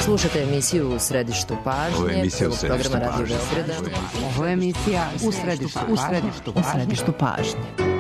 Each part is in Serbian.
Slušate emisiju U središtu pažnje. Ovo je emisija U središtu pažnje. Ovo je emisija U središtu pažnje.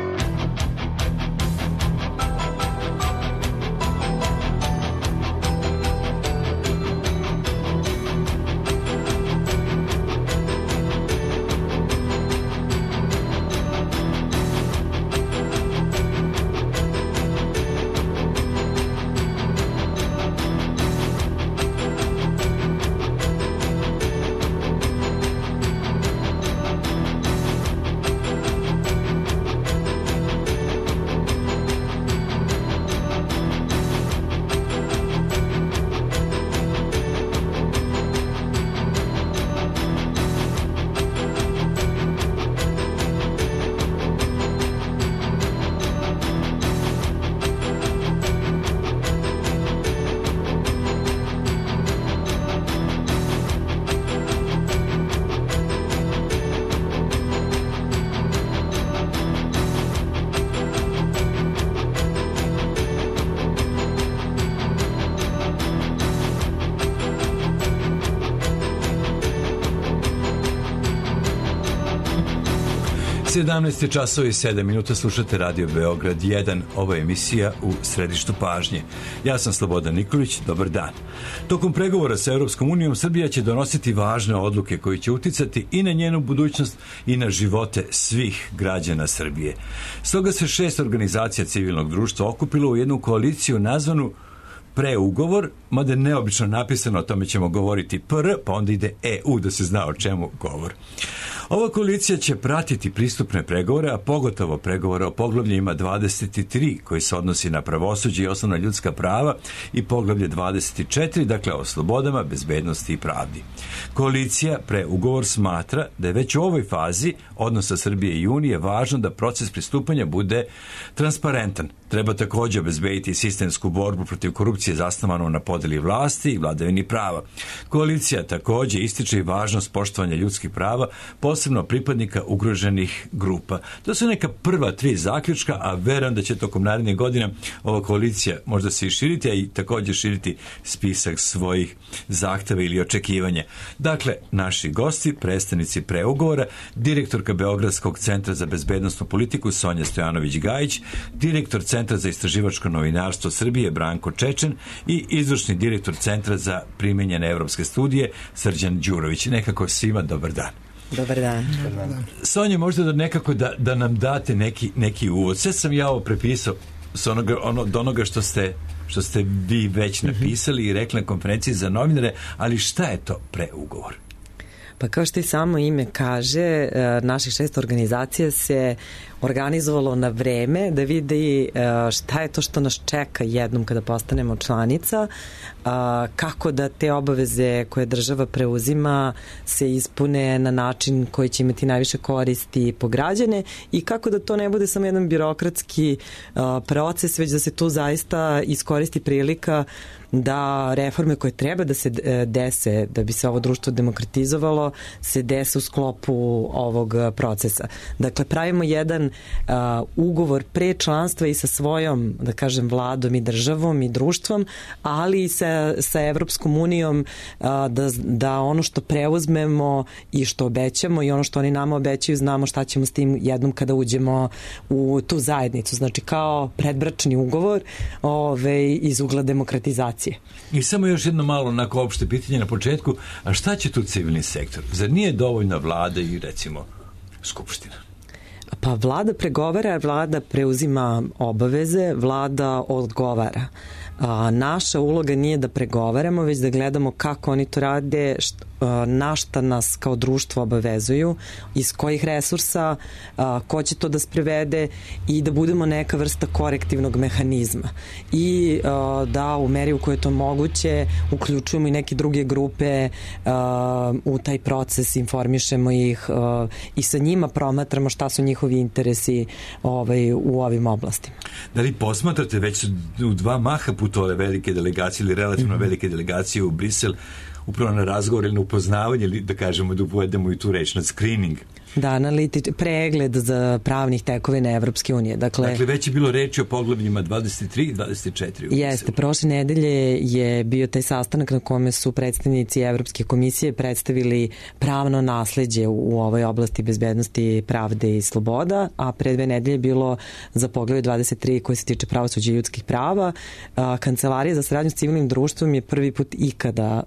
Sedamnaest časova i 7 minuta, slušate Radio Beograd 1, ovo je emisija U središtu pažnje. Ja sam Slobodan Nikolić, dobar dan. Tokom pregovora sa Europskom unijom Srbija će donositi važne odluke koje će uticati i na njenu budućnost i na živote svih građana Srbije. Stoga se 6 organizacija civilnog društva okupilo u jednu koaliciju nazvanu preugovor, mada je neobično napisano, o tome ćemo govoriti PR, pa onda ide EU, da se zna o čemu govor. Ova koalicija će pratiti pristupne pregovore, a pogotovo pregovore o poglavljima 23, koji se odnosi na pravosuđe i osnovna ljudska prava, i poglavlje 24, dakle o slobodama, bezbednosti i pravdi. Koalicija preugovor smatra da je već u ovoj fazi odnosa Srbije i Unije važno da proces pristupanja bude transparentan. Treba također obezbediti sistemsku borbu protiv korupcije zasnovanu na podeli vlasti i vladavini prava. Koalicija također ističe i važnost poštovanja ljudskih prava, posebno pripadnika ugroženih grupa. To su neka prva 3 zaključka, a verujem da će tokom narednih godina ova koalicija možda se i širiti, a i također širiti spisak svojih zahteva ili očekivanja. Dakle, naši gosti, predstavnici preugovora, direktorka Beogradskog centra za bezbednosnu politiku Sonja Stojanović-Gajić, direktor Centra za istraživačko novinarstvo Srbije Branko Čečen i izvršni direktor Centra za primenjene evropske studije Srđan Đurović. Nekako svima dobar dan. Dobar dan. Sonja, možda da nekako da nam date neki uvod. Sve sam ja ovo prepisao od onoga što ste vi već napisali i rekli na konferenciji za novinare, ali šta je to preugovor? Pa kao što i samo ime kaže, naših 6 organizacija se organizovalo na vreme da vidi šta je to što nas čeka jednom kada postanemo članica, kako da te obaveze koje država preuzima se ispune na način koji će imati najviše koristi po građane i kako da to ne bude samo jedan birokratski proces, već da se tu zaista iskoristi prilika da reforme koje treba da se dese, da bi se ovo društvo demokratizovalo, se dese u sklopu ovog procesa. Dakle, pravimo jedan ugovor pre članstva i sa svojom, da kažem, vladom i državom i društvom, ali i sa Evropskom unijom, da ono što preuzmemo i što obećamo i ono što oni nama obećaju, znamo šta ćemo s tim jednom kada uđemo u tu zajednicu. Znači, kao predbračni ugovor iz ugla demokratizacije. I samo još jedno malo onako opšte pitanje na početku, a šta će tu civilni sektor? Zar nije dovoljna vlada i recimo skupština? Pa vlada pregovara, vlada preuzima obaveze, vlada odgovara. Naša uloga nije da pregovaramo, već da gledamo kako oni to rade, na šta nas kao društvo obavezuju, iz kojih resursa, ko će to da sprevede i da budemo neka vrsta korektivnog mehanizma. I da u meri u kojoj je to moguće uključujemo i neke druge grupe u taj proces, informišemo ih i sa njima promatramo šta su njihovi interesi u ovim oblastima. Da li posmatrate, već su u 2 maha putovale velike delegacije ili relativno velike delegacije u Brisel, upravo na razgovor ili na upoznavanje, ili da kažemo da uvedemo i tu reč, na screening Da, pregled za pravnih tekovina Evropske unije. Dakle, već je bilo reči o poglavljima 23 i 24. Jeste, prošle nedelje je bio taj sastanak na kome su predstavnici Evropske komisije predstavili pravno nasleđe u ovoj oblasti bezbednosti, pravde i sloboda, a pre 2 nedelje je bilo za poglavlje 23 koje se tiče pravosuđa i ljudskih prava. Kancelarija za saradnju s civilnim društvom je prvi put ikada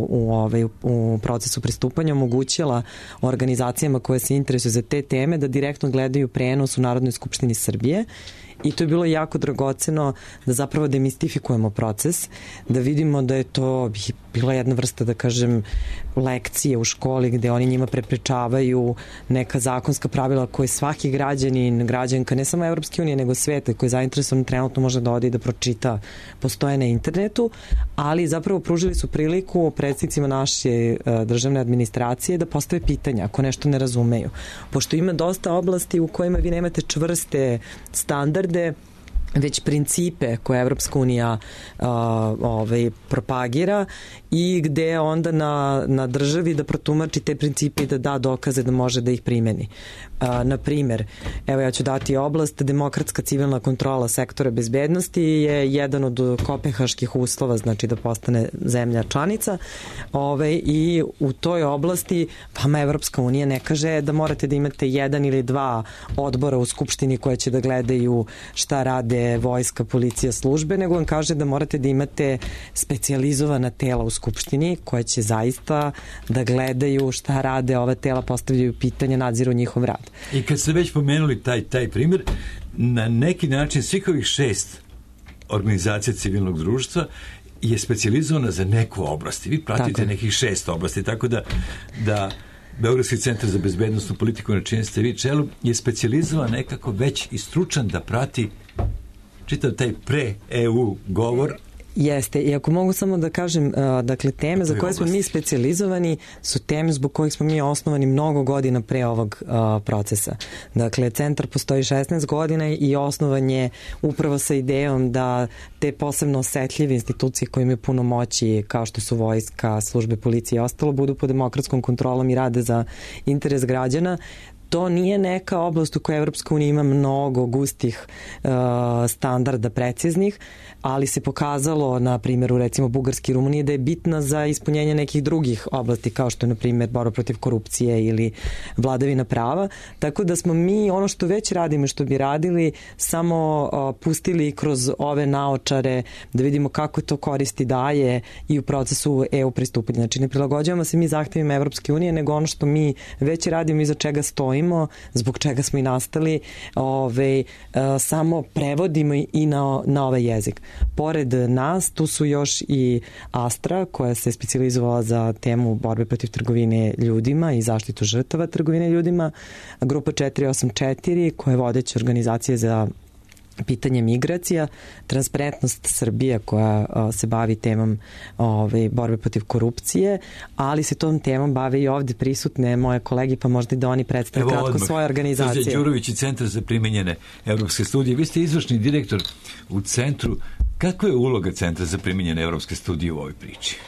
u procesu pristupanja omogućila organizacijama koje se interesuju za te teme da direktno gledaju prenos u Narodnoj skupštini Srbije. I to je bilo jako dragoceno da zapravo demistifikujemo proces, da vidimo da je to bila jedna vrsta, da kažem, lekcije u školi gde oni njima preprečavaju neka zakonska pravila koje svaki građanin, građanka, ne samo Evropske unije, nego sveta koji je zainteresovan trenutno može da ode i da pročita, postoje na internetu, ali zapravo pružili su priliku predstavnicima naše državne administracije da postave pitanja ako nešto ne razumeju. Pošto ima dosta oblasti u kojima vi nemate čvrste standarde, već principe koje Evropska unija propagira i gde onda na državi da protumači te principe i da da dokaze da može da ih primeni. Na primer, evo ja ću dati oblast, demokratska civilna kontrola sektora bezbednosti je jedan od kopenhaških uslova, znači da postane zemlja članica, i u toj oblasti vama Evropska unija ne kaže da morate da imate 1 ili 2 odbora u Skupštini koje će da gledaju šta rade vojska, policija, službe, nego vam kaže da morate da imate specijalizovana tela u Skupštini koje će zaista da gledaju šta rade ova tela, postavljaju pitanja, nadziru njihov rad. I kad ste već pomenuli taj primjer, na neki način svih ovih 6 organizacija civilnog društva je specijalizovana za neku oblast. Vi pratite nekih 6 oblasti, tako da Beogradski centar za bezbednostnu politiku na čijem ste vi čelu je specijalizovan nekako već i stručan da prati čitav taj pre-EU govor. Jeste, i ako mogu samo da kažem, dakle, teme za koje smo mi specijalizovani su teme zbog kojih smo mi osnovani mnogo godina pre ovog procesa. Dakle, centar postoji 16 godina i osnovan je upravo sa idejom da te posebno osetljive institucije koje imaju puno moći, kao što su vojska, službe policije i ostalo, budu pod demokratskom kontrolom i rade za interes građana. To nije neka oblast u kojoj Evropska unija ima mnogo gustih standarda preciznih, ali se pokazalo na primjeru recimo Bugarske i Rumunije da je bitna za ispunjenje nekih drugih oblasti kao što je na primjer borba protiv korupcije ili vladavina prava. Tako da smo mi ono što već radimo i što bi radili samo pustili kroz ove naočare da vidimo kako to koristi daje i u procesu EU pristupanja. Znači ne prilagođavamo se mi zahtevima Evropske unije, nego ono što mi već radimo i za čega stojimo, zbog čega smo i nastali, samo prevodimo i na ovaj jezik. Pored nas, tu su još i Astra, koja se specijalizovala za temu borbe protiv trgovine ljudima i zaštitu žrtava trgovine ljudima, grupa 484, koja je vodeća organizacija za pitanje migracija, Transparentnost Srbije koja se bavi temom borbe protiv korupcije, ali se tom temom bave i ovde prisutne moje kolege, pa možda i da oni predstave kratko svoje organizacije. Srđan Đurović i Centar za primenjene evropske studije. Vi ste izvršni direktor u centru. Kakva je uloga Centra za primenjene evropske studije u ovoj priči?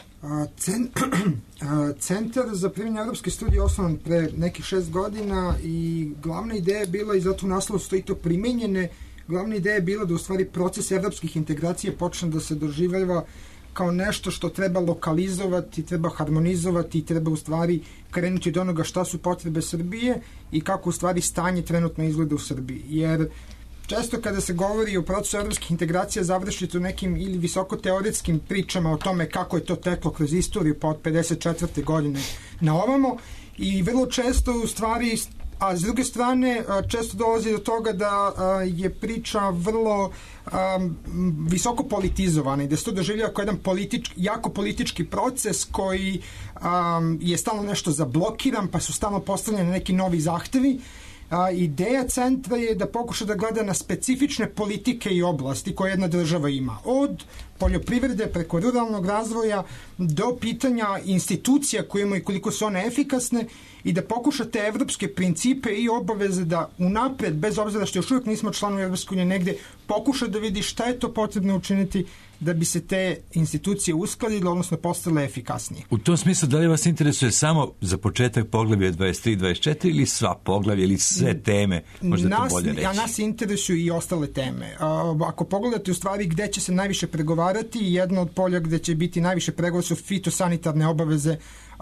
Centar za primenjene evropske studije je osnovan pre nekih 6 godina i glavna ideja je bila, i zato u naslovu stoji to primenjene, glavna ideja je bila da u stvari proces evropskih integracija počne da se doživljava kao nešto što treba lokalizovati, treba harmonizovati i treba u stvari krenuti od onoga šta su potrebe Srbije i kako u stvari stanje trenutno izgleda u Srbiji. Jer često kada se govori o procesu evropskih integracija završite u nekim ili visoko teoretskim pričama o tome kako je to teklo kroz istoriju pa od 54. godine na ovamo i vrlo često u stvari, a s druge strane često dolazi do toga da je priča vrlo visoko politizovana i da se to doživljava kao jedan jako politički proces koji je stalno nešto zablokiran, pa su stalno postavljeni neki novi zahtevi. Ideja centra je da pokuša da gleda na specifične politike i oblasti koje jedna država ima. Od poljoprivrede preko ruralnog razvoja do pitanja institucija koje imaju i koliko su one efikasne i da pokuša te evropske principe i obaveze da unapred, bez obzira što još uvijek nismo članovi Evropske unije, negde pokuša da vidi šta je to potrebno učiniti da bi se te institucije uskladile, odnosno postale efikasnije. U tom smislu, da li vas interesuje samo za početak poglavlje 23 i 24 ili sva poglavlja ili sve teme? Možda to bolje reći. Nas interesuju i ostale teme. Ako pogledate u stvari gde će se najviše pregovarati, jedno od polja gde će biti najviše pregovora su fitosanitarne obaveze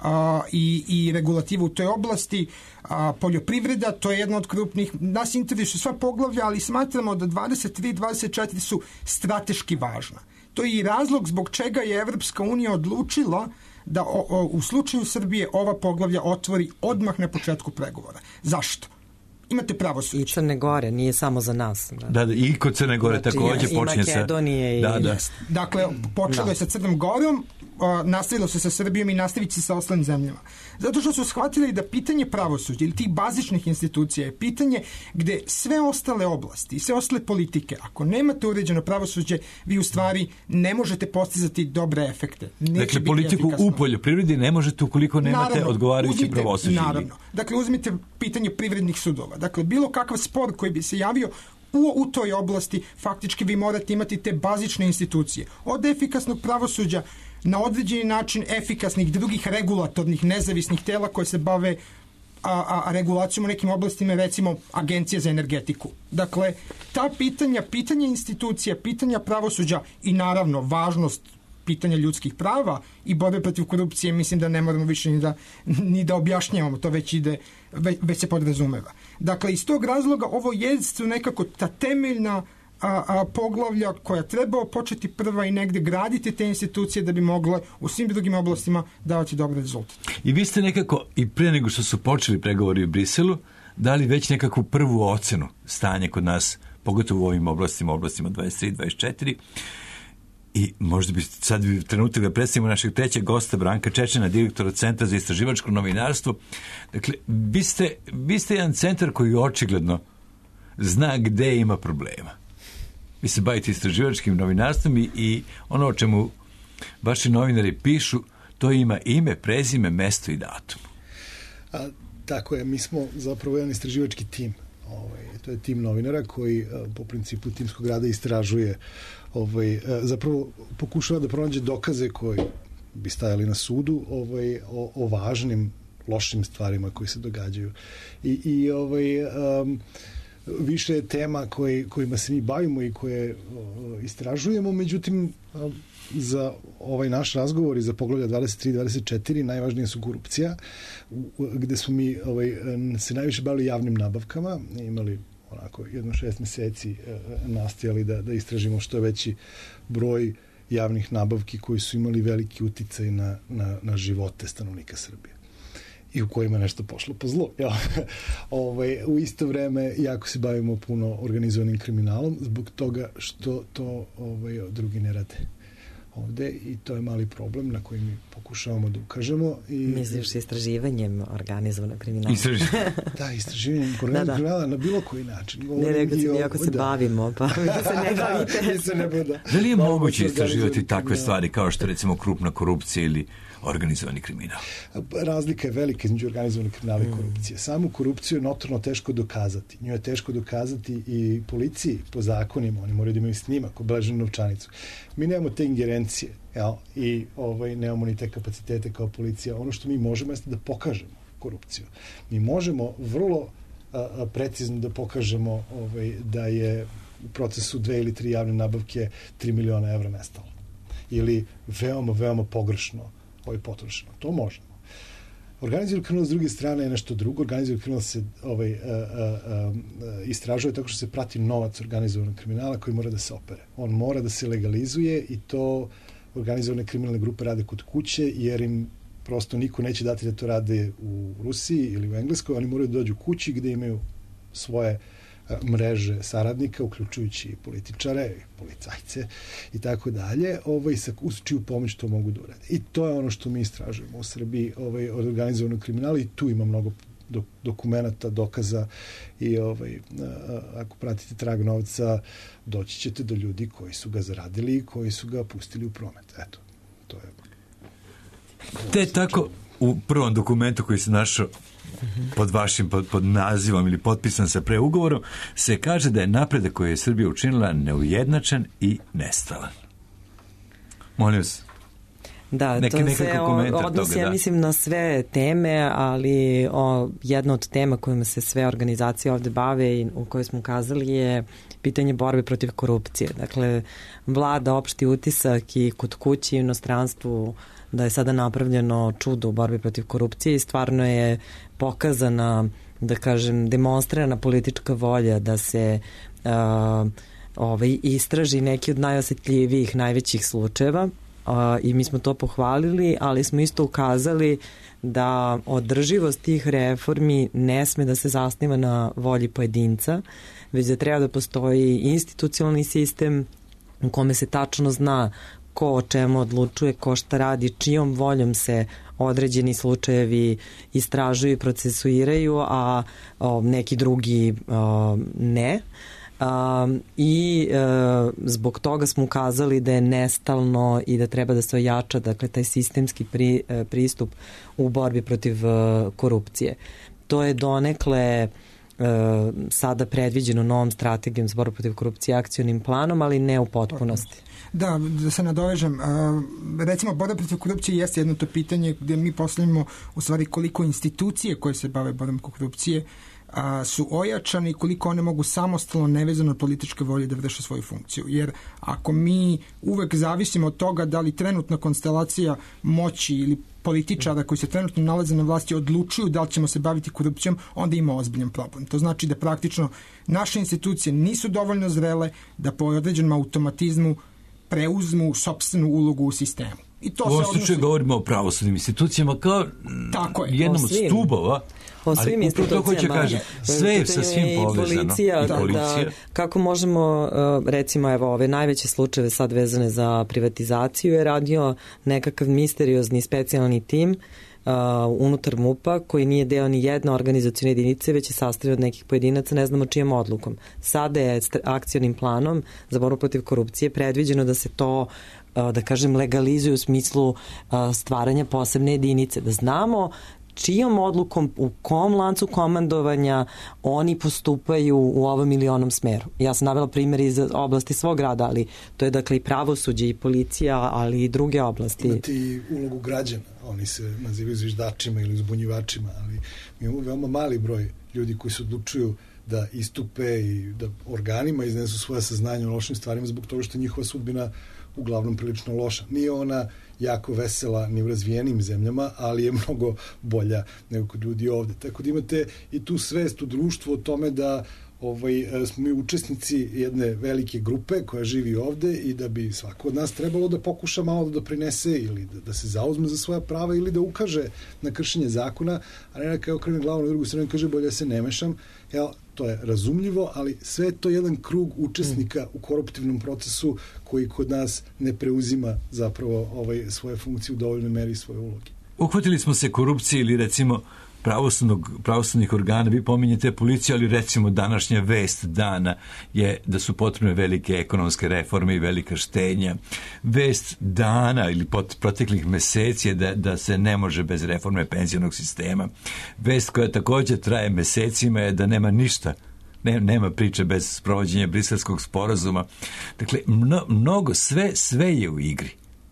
i regulativa u toj oblasti, poljoprivreda, to je jedna od krupnih. Nas interesuju sva poglavlja, ali smatramo da 23 i 24 su strateški važna. To je i razlog zbog čega je Evropska unija odlučila da u slučaju Srbije ova poglavlja otvori odmah na početku pregovora. Zašto? Imate pravosuđe. I Crne Gore, nije samo za nas. Da, i kod Crne Gore znači, takođe počinje sa... I Makedonije. Dakle, počelo je sa Crnom Gorom, nastavilo se sa Srbijom i nastavit se sa ostalim zemljama. Zato što su shvatili da pitanje pravosuđa ili tih bazičnih institucija je pitanje gde sve ostale oblasti i sve ostale politike, ako nemate uređeno pravosuđe, vi u stvari ne možete postizati dobre efekte. Dakle, politiku u poljoprivredi ne možete ukoliko nemate odgovarajući pravosuđe. Naravno. Dakle, uzmite pitanje privrednih sudova. Dakle, bilo kakav spor koji bi se javio u toj oblasti, faktički vi morate imati te bazične institucije. Od efikasnog pravosuđa na određeni način efikasnih drugih regulatornih nezavisnih tela koje se bave regulacijom u nekim oblastima, recimo Agencija za energetiku. Dakle, ta pitanja institucija, pitanja pravosuđa i naravno važnost pitanja ljudskih prava i borbe protiv korupcije, mislim da ne moramo više ni da objašnjavamo, to već se podrazumeva. Dakle, iz tog razloga ovo je nekako ta temeljna poglavlja koja treba početi prva i negde graditi te institucije da bi mogle u svim drugim oblastima davati dobre rezultate. I vi ste nekako, i pre nego što su počeli pregovori u Briselu, dali već nekakvu prvu ocenu stanje kod nas, pogotovo u ovim oblastima 23 i 24. I možda bi sad trenutak da predstavimo našeg trećeg gosta, Branka Čečena, direktora Centra za istraživačko novinarstvo. Dakle, vi ste jedan centar koji očigledno zna gde ima problema. Vi se bavite istraživačkim novinarstvom i ono o čemu vaši novinari pišu, to ima ime, prezime, mesto i datum. Tako je, mi smo zapravo jedan istraživački tim. To je tim novinara koji po principu timskog rada istražuje, zapravo pokušava da pronađe dokaze koji bi stajali na sudu o važnim, lošim stvarima koji se događaju. Više je tema kojima se mi bavimo i koje istražujemo, međutim za ovaj naš razgovor i za poglavlja 23 i 24 najvažnije su korupcija, gde smo mi se najviše bavili javnim nabavkama, imali onako 6 meseci nastojali da istražimo što je veći broj javnih nabavki koji su imali veliki uticaj na živote stanovnika Srbije i u kojima nešto pošlo po zlu. U isto vreme jako se bavimo puno organizovanim kriminalom zbog toga što to drugi ne rade ovde i to je mali problem na koji mi pokušavamo da ukažemo. Misliš istraživanjem organizovanog kriminala? Da, istraživanjem organizovanog kriminala na bilo koji način. Iako se bavimo, pa se ne bavimo. Da li je moguće istraživati takve stvari kao što recimo krupna korupcija ili organizovani kriminal? Razlika je velika između organizovanog kriminala i korupcije. Samu korupciju je notorno teško dokazati. Nju je teško dokazati i policiji po zakonima. Oni moraju da imaju snimak, obeleženu novčanicu. Mi nemamo te ingerencije i nemamo ni te kapacitete kao policija. Ono što mi možemo jeste da pokažemo korupciju. Mi možemo vrlo precizno da pokažemo da je u procesu 2 ili 3 javne nabavke 3 miliona evra nestalo. Ili veoma, veoma pogrešno potrošeno. To možemo. Organizovani kriminal s druge strane je nešto drugo. Organizovani kriminal se istražuje tako što se prati novac organizovanog kriminala koji mora da se opere. On mora da se legalizuje i to organizovane kriminalne grupe rade kod kuće jer im prosto niko neće dati da to rade u Rusiji ili u Engleskoj. Oni moraju da dođu kući gde imaju svoje mreže saradnika, uključujući političare, policajce i tako dalje, uz čiju pomoć to mogu da urade. I to je ono što mi istražujemo u Srbiji od organizovanog kriminala i tu ima mnogo dokumenata, dokaza i ako pratite trag novca, doći ćete do ljudi koji su ga zaradili i koji su ga pustili u promet. Eto, to je... u prvom dokumentu koji se našao pod vašim pod nazivom ili potpisan sa preugovorom se kaže da je napredak koji je Srbija učinila neujednačen i nestalan. Molim vas. Da, to se odnosi, ja mislim, na sve teme, ali jedna od tema kojima se sve organizacije ovde bave i u kojoj smo ukazali je pitanje borbe protiv korupcije. Dakle, vlada opšti utisak i kod kući i u inostranstvu da je sada napravljeno čudo u borbi protiv korupcije i stvarno je pokazana, da kažem, demonstrirana politička volja da se istraži neki od najosetljivijih, najvećih slučajeva. I mi smo to pohvalili, ali smo isto ukazali da održivost tih reformi ne sme da se zasniva na volji pojedinca, već da treba da postoji institucionalni sistem u kome se tačno zna ko o čemu odlučuje, ko šta radi, čijom voljom se određeni slučajevi istražuju i procesuiraju, a neki drugi ne. Zbog toga smo ukazali da je nestalno i da treba da se ojača, dakle, taj sistemski pristup u borbi protiv korupcije. To je donekle sada predviđeno novom strategijom za borbu protiv korupcije, akcionim planom, ali ne u potpunosti. Da se nadovežem, recimo borba protiv korupcije jeste jedno to pitanje gde mi postavljamo u stvari koliko institucije koje se bave borbom protiv korupcije su ojačane i koliko one mogu samostalno, nevezano od političke volje da vrše svoju funkciju. Jer ako mi uvek zavisimo od toga da li trenutna konstelacija moći ili političara koji se trenutno nalaze na vlasti odlučuju da li ćemo se baviti korupcijom, onda ima ozbiljan problem. To znači da praktično naše institucije nisu dovoljno zrele da po određenom automatizmu preuzmu sopstvenu ulogu u sistemu. I to u ovom slučaju govorimo o pravosudnim institucijama kao jednom od stubova, svim institucijama, sve je sa svim povezano. Policija. Kako možemo, recimo, evo, ove najveće slučajeve sad vezane za privatizaciju je radio nekakav misteriozni specijalni tim unutar MUP-a koji nije deo ni jedne organizacione jedinice, već je sastavljen od nekih pojedinaca, ne znamo čijom odlukom. Sada je akcionim planom za borbu protiv korupcije predviđeno da se to, da kažem, legalizuje u smislu stvaranja posebne jedinice, da znamo čijom odlukom, u kom lancu komandovanja oni postupaju u ovom ili onom smeru. Ja sam navela primjer iz oblasti svog rada, ali to je dakle i pravosuđe i policija, ali i druge oblasti. Imate i ulogu građana, oni se nazivaju zviždačima ili uzbunjivačima, ali mi imamo veoma mali broj ljudi koji se odlučuju da istupe i da organima iznesu svoje saznanje o lošim stvarima zbog toga što je njihova sudbina uglavnom prilično loša. Nije ona jako vesela ni u razvijenim zemljama, ali je mnogo bolja nego kod ljudi ovde. Tako da imate i tu svest u društvu o tome da smo mi učesnici jedne velike grupe koja živi ovde i da bi svako od nas trebalo da pokuša malo da doprinese ili da se zauzme za svoja prava ili da ukaže na kršenje zakona, a ne neka okrene glavu na drugu stranu i kaže bolje se ne mešam. To je razumljivo, ali sve je to jedan krug učesnika u koruptivnom procesu koji kod nas ne preuzima zapravo svoje funkcije u dovoljnoj meri svoje uloge. Uhvatili smo se korupcije ili recimo pravosudnih organa, vi pominjete policiju, ali recimo današnja vest dana je da su potrebne velike ekonomske reforme i velika štenja. Vest dana ili proteklih meseci je da se ne može bez reforme penzionog sistema. Vest koja također traje mesecima je da nema ništa, nema priče bez sprovođenja Briselskog sporazuma. Dakle, mnogo, sve je u igri.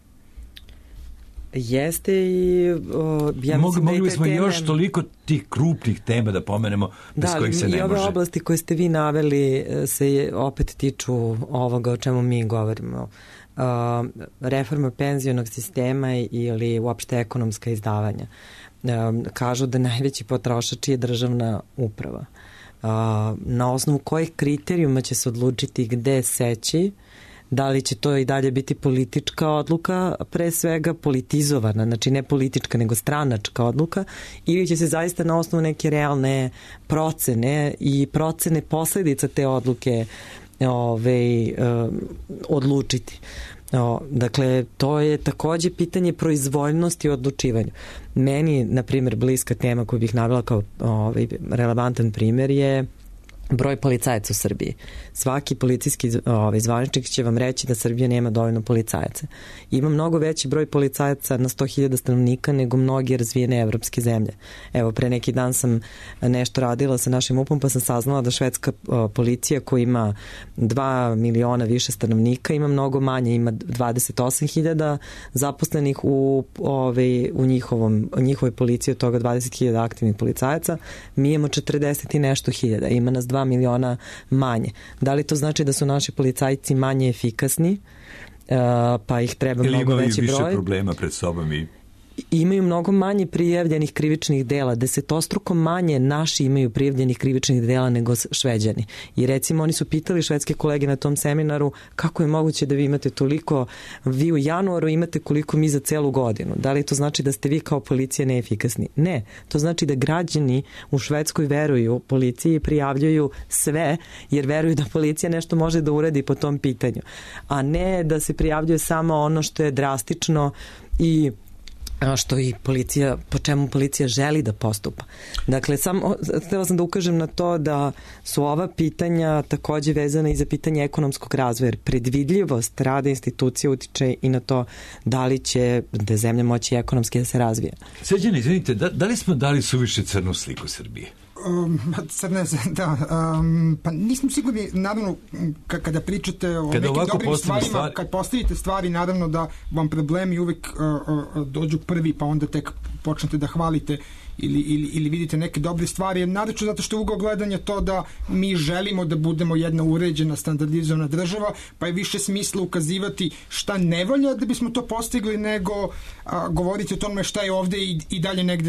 Jeste i ja mislim mogli smo još toliko tih krupnih tema da pomenemo bez kojih se ne može. I ove oblasti koje ste vi naveli se opet tiču ovoga o čemu mi govorimo. Reforma penzionog sistema ili uopšte ekonomska izdavanja. Kažu da najveći potrošač je državna uprava. Na osnovu kojih kriterijuma će se odlučiti gde seći, da li će to i dalje biti politička odluka, pre svega politizovana, znači ne politička nego stranačka odluka, ili će se zaista na osnovu neke realne procene i procene posledica te odluke odlučiti. Dakle, to je takođe pitanje proizvoljnosti u odlučivanju. Meni, na primjer, bliska tema koju bih navela kao relevantan primjer je broj policajaca u Srbiji. Svaki policijski zvaničnik će vam reći da Srbija nema dovoljno policajaca. Ima mnogo veći broj policajaca na 100.000 stanovnika nego mnoge razvijene evropske zemlje. Evo, pre neki dan sam nešto radila sa našim MUP-om, pa sam saznala da švedska policija koja ima 2 miliona više stanovnika ima mnogo manje, ima 28.000 zaposlenih u njihovoj policiji, od toga 20.000 aktivnih policajaca. Mi imamo 40 i nešto hiljada, ima nas 2 miliona manje. Da li to znači da su naši policajci manje efikasni, pa ih treba mnogo veći broj? Ili imaju više problema pred sobom i imaju mnogo manje prijavljenih krivičnih dela, desetostruko manje naši imaju prijavljenih krivičnih dela nego Šveđani. I recimo oni su pitali švedske kolege na tom seminaru kako je moguće da vi imate toliko, vi u januaru imate koliko mi za celu godinu. Da li to znači da ste vi kao policija neefikasni? Ne, to znači da građani u Švedskoj veruju policiji i prijavljuju sve jer veruju da policija nešto može da uradi po tom pitanju, a ne da se prijavljuje samo ono što je drastično i što i policija, po čemu policija želi da postupa. Dakle, htjela sam da ukažem na to da su ova pitanja takođe vezana i za pitanje ekonomskog razvoja, jer predvidljivost rada institucija utiče i na to da li će da zemlja moći ekonomski da se razvije. Srđane, izvinite, da li smo dali suviše crnu sliku Srbije? Pa nismo sigurni, naravno, kada pričate o nekim dobrim stvarima, kad postavite stvari, naravno da vam problemi uvek dođu prvi, pa onda tek počnete da hvalite ili vidite neke dobre stvari, naročito zato što je ugao gledanja to da mi želimo da budemo jedna uređena, standardizovana država, pa je više smisla ukazivati šta ne valja da bismo to postigli, nego govoriti o tome šta je ovde i dalje negde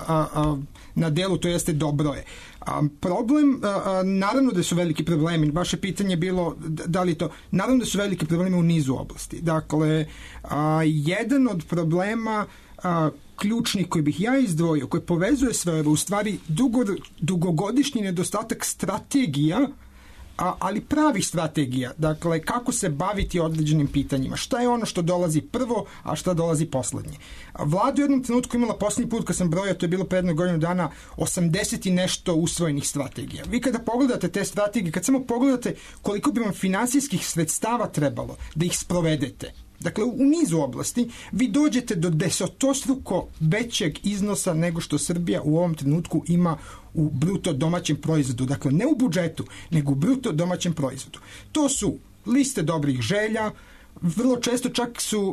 na delu, to jeste dobro je. Problem, naravno da su veliki problemi, vaše pitanje je bilo da li to, naravno da su veliki problemi u nizu oblasti. Dakle, jedan od problema ključni koji bih ja izdvojio, koji povezuje sve ovo, u stvari dugogodišnji nedostatak strategija, ali pravih strategija, dakle kako se baviti određenim pitanjima, šta je ono što dolazi prvo, a šta dolazi poslednje. Vlada u jednom trenutku imala poslednji put kad sam brojao, to je bilo pre 1 godinu dana, 80 i nešto usvojenih strategija. Vi kada pogledate te strategije, kad samo pogledate koliko bi vam finansijskih sredstava trebalo da ih sprovedete, dakle, u nizu oblasti vi dođete do desetostruko većeg iznosa nego što Srbija u ovom trenutku ima u bruto domaćem proizvodu. Dakle, ne u budžetu, nego u bruto domaćem proizvodu. To su liste dobrih želja, vrlo često čak su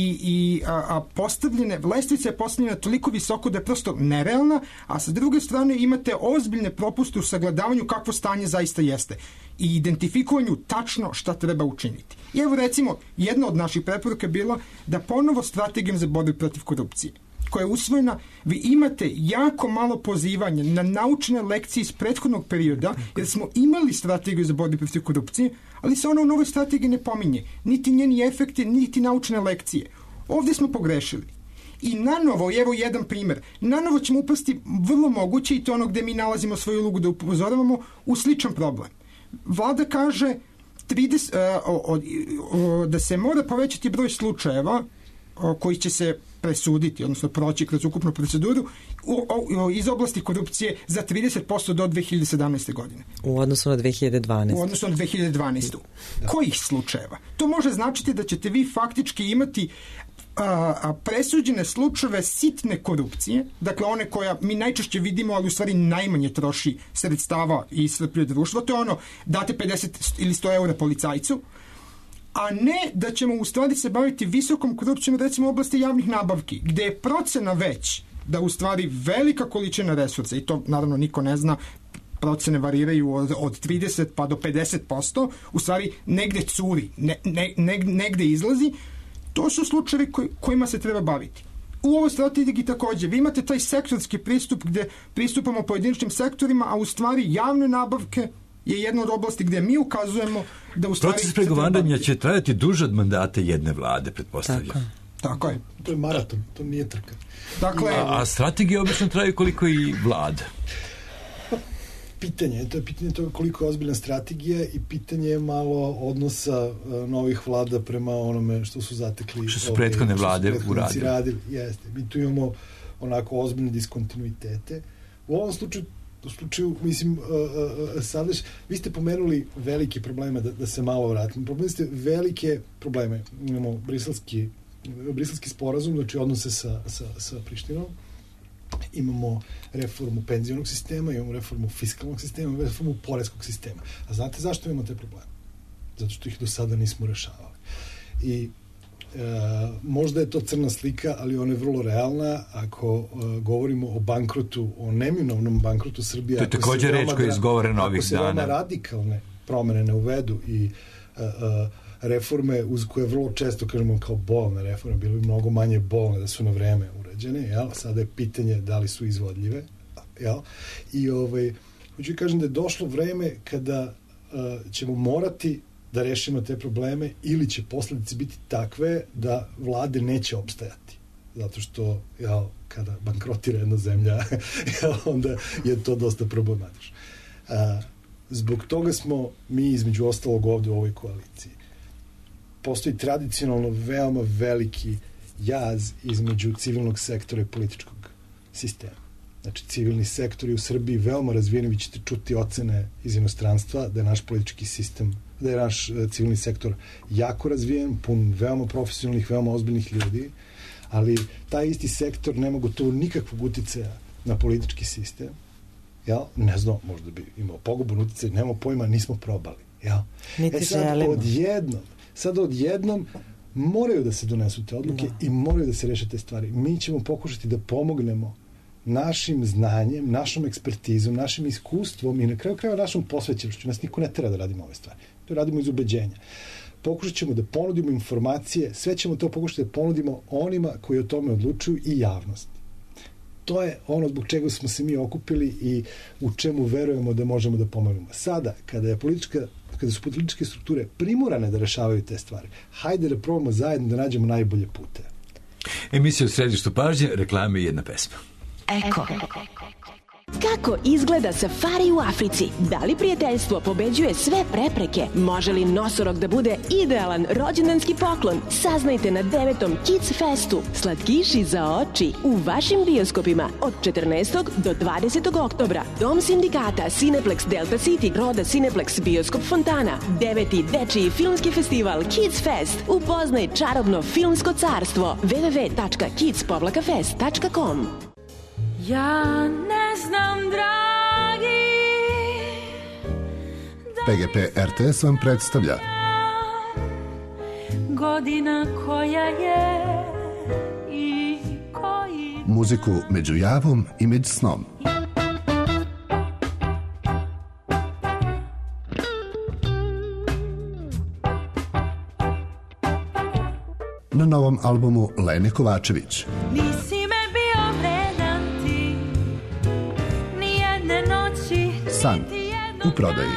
postavljene, lestvica je postavljena toliko visoko da je prosto nerealna, a sa druge strane imate ozbiljne propuste u sagledavanju kakvo stanje zaista jeste i identifikovanju tačno šta treba učiniti. I evo recimo, jedna od naših preporuka je bila da ponovo strategijom za borbu protiv korupcije, koja je usvojena, vi imate jako malo pozivanja na naučne lekcije iz prethodnog perioda, jer smo imali strategiju za borbu protiv korupcije, ali se ona u novoj strategiji ne pominje. Niti njeni efekti, niti naučne lekcije. Ovde smo pogrešili. I nanovo, evo jedan primer, nanovo ćemo upasti vrlo moguće, i to ono gde mi nalazimo svoju ulogu da upozoravamo, u sličan problem. Vlada kaže da se mora povećati broj slučajeva koji će se presuditi, odnosno proći kroz ukupnu proceduru iz oblasti korupcije za 30% do 2017. godine. U odnosu na 2012. U odnosu na 2012. Kojih slučajeva? To može značiti da ćete vi faktički imati presuđene slučajeve sitne korupcije, dakle one koja mi najčešće vidimo, ali u stvari najmanje troši sredstava i iscrpljuje društvo, to je ono, date 50 ili 100 eura policajcu, a ne da ćemo u stvari se baviti visokom korupcijom, recimo u oblasti javnih nabavki, gde je procena već da u stvari velika količina resursa, i to naravno niko ne zna, procene variraju od 30 pa do 50%, u stvari negde curi, negde izlazi. To su slučajevi kojima se treba baviti. U ovoj strategiji takođe, vi imate taj sektorski pristup gde pristupamo pojedinačnim sektorima, a u stvari javne nabavke je jedna od oblasti gde mi ukazujemo da u stvari... Proces pregovaranja će trajati duže od mandata jedne vlade, pretpostavljam. Tako je. To je maraton, to nije trka. Dakle, a strategije obično traju koliko i vlada. To je pitanje toga koliko je ozbiljna strategija i pitanje je malo odnosa novih vlada prema onome što su zatekli. Što su prethodne vlade uradili. Jeste. Mi tu imamo onako ozbiljne diskontinuitete. U ovom slučaju U slučaju, mislim, sada vi ste pomenuli velike probleme, da se malo vratim. Pomenuli ste velike probleme. Imamo briselski sporazum, znači odnose sa Prištinom. Imamo reformu penzionog sistema, imamo reformu fiskalnog sistema, imamo reformu poreskog sistema. A znate zašto imamo te probleme? Zato što ih do sada nismo rešavali. I možda je to crna slika, ali ona je vrlo realna ako govorimo o bankrotu, o neminovnom bankrotu Srbije. To je također reč koja je izgovorena ovih dana. Ako se veoma radikalne promene ne uvedu i reforme uz koje vrlo često kažemo kao bolne reforme, bilo bi mnogo manje bolne da su na vreme urađene, jel? Sada je pitanje da li su izvodljive, jel? I hoću kažem da je došlo vreme kada ćemo morati da rešimo te probleme ili će posledice biti takve da vlade neće opstajati. Zato što, kada bankrotira jedna zemlja, onda je to dosta problematično. Zbog toga smo mi između ostalog ovde u ovoj koaliciji. Postoji tradicionalno veoma veliki jaz između civilnog sektora i političkog sistema. Znači, civilni sektor je u Srbiji veoma razvijen, vi ćete čuti ocene iz inostranstva da je naš politički sistem, da je naš civilni sektor jako razvijen, pun veoma profesionalnih, veoma ozbiljnih ljudi, ali taj isti sektor nema gotovo nikakvog uticaja na politički sistem. Jel? Ne znam, možda bi imao poguban uticaj, nemamo pojma, nismo probali. Jel? Sad odjednom moraju da se donesu te odluke i moraju da se reše te stvari. Mi ćemo pokušati da pomognemo našim znanjem, našom ekspertizom, našim iskustvom i na kraju krajeva našom posvećenošću. Nas niko ne tera da radimo ove stvari. To radimo iz ubeđenja. Pokušat ćemo da ponudimo informacije, sve ćemo to pokušati da ponudimo onima koji o tome odlučuju i javnosti. To je ono zbog čega smo se mi okupili i u čemu verujemo da možemo da pomognemo. Sada, kada su političke strukture primorane da rešavaju te stvari, hajde da probamo zajedno da nađemo najbolje pute. Emisija u središtu pažnje, reklame i jedna pesma. Eko. Kako izgleda safari u Africi? Da li prijateljstvo pobeđuje sve prepreke? Može li nosorog da bude idealan rođendanski poklon? Saznajte na 9. Kids Festu. Slatkiši za oči u vašim bioskopima od 14. do 20. oktobra. Dom sindikata Cineplex Delta City, Roda Cineplex Bioskop Fontana. 9. dečiji filmski festival Kids Fest. Upoznaj čarobno filmsko carstvo. www.kids-fest.com. Ja ne znam, dragi, PGP RTS vam predstavlja godina koja je i koji muziku među javom i među snom. Na novom albumu Lene Kovačević. San u prodaji.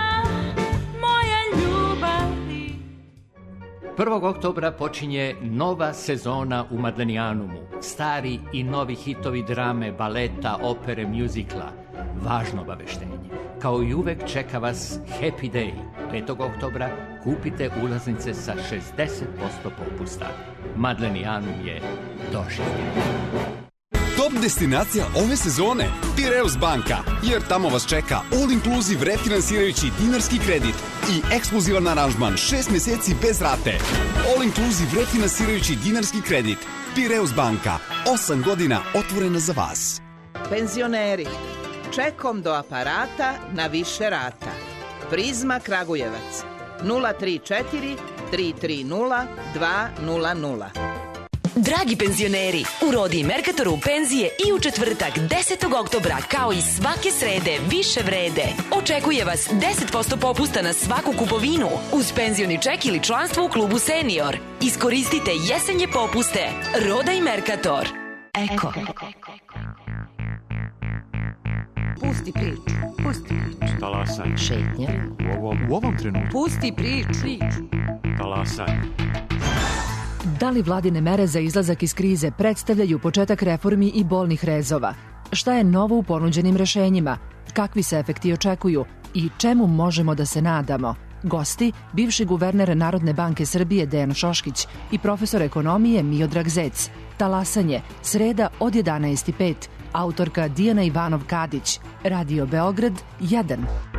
1. oktobra počinje nova sezona u Madlenijanumu. Stari i novi hitovi drame, baleta, opere, mjuzikla. Važno obaveštenje. Kao i uvek čeka vas Happy Day. 5. oktobra kupite ulaznice sa 60% popusta. Madlenijanum je doživljen. Top destinacija ove sezone Piraeus banka, jer tamo vas čeka all-inclusive refinansirajući dinarski kredit i ekskluzivan aranžman 6 meseci bez rate. All-inclusive refinansirajući dinarski kredit. Piraeus banka, 8 godina otvorena za vas. Penzioneri, čekom do aparata na više rata. Prizma Kragujevac, 034 330 200. Dragi penzioneri, u Rodi i Merkatoru penzije i u četvrtak 10. oktobra kao i svake srede više vrede. Očekuje vas 10% popusta na svaku kupovinu uz penzioni ček ili članstvo u klubu Senior. Iskoristite jesenje popuste. Roda i Merkator. Eko. Pusti priču. Talasaj. Šetnja. U ovom trenutku. Pusti priču. Talasaj. Da li vladine mere za izlazak iz krize predstavljaju početak reformi i bolnih rezova? Šta je novo u ponuđenim rešenjima? Kakvi se efekti očekuju? I čemu možemo da se nadamo? Gosti, bivši guverner Narodne banke Srbije Dejan Šoškić i profesor ekonomije Miodrag Zec. Talasanje, sreda od 11:05. autorka Dijana Ivanov-Kadić, Radio Beograd 1.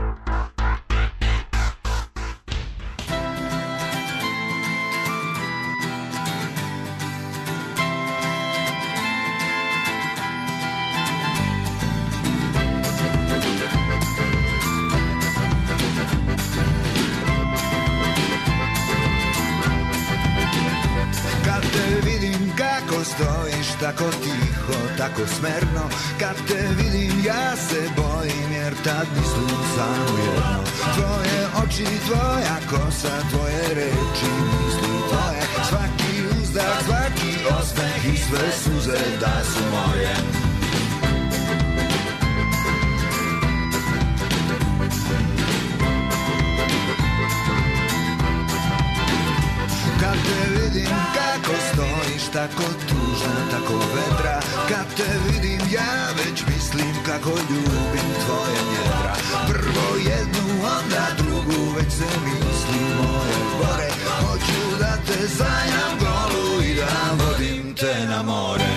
Stojiš tako tiho, tako smerno, kad te vidim ja se bojim, jer tad mislim samo jedno. Tvoje oči, tvoja kosa, tvoje reči, misli tvoje, svaki uzdah, svaki osmeh i sve suze da su moje. Kad te vidim kako stojiš, tako tužno, tako vedra, kad te vidim ja već mislim kako ljubim tvoje njedra. Prvo jednu, onda drugu, već se misli moje gore. Hoću da te sanjam golu i da vodim te na more.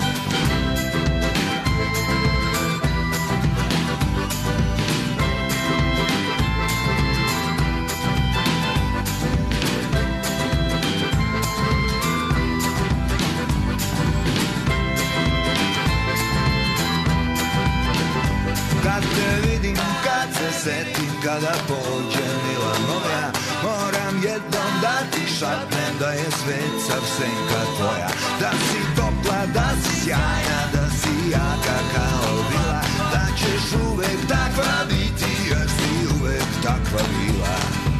Kad te vidim, kad se setim, kada pođe mila moja, moram jednom da ti šapnem da je svet sav senka tvoja. Da si topla, da si sjajna, da si jaka kao vila, da ćeš uvek takva biti, jer si uvek takva bila.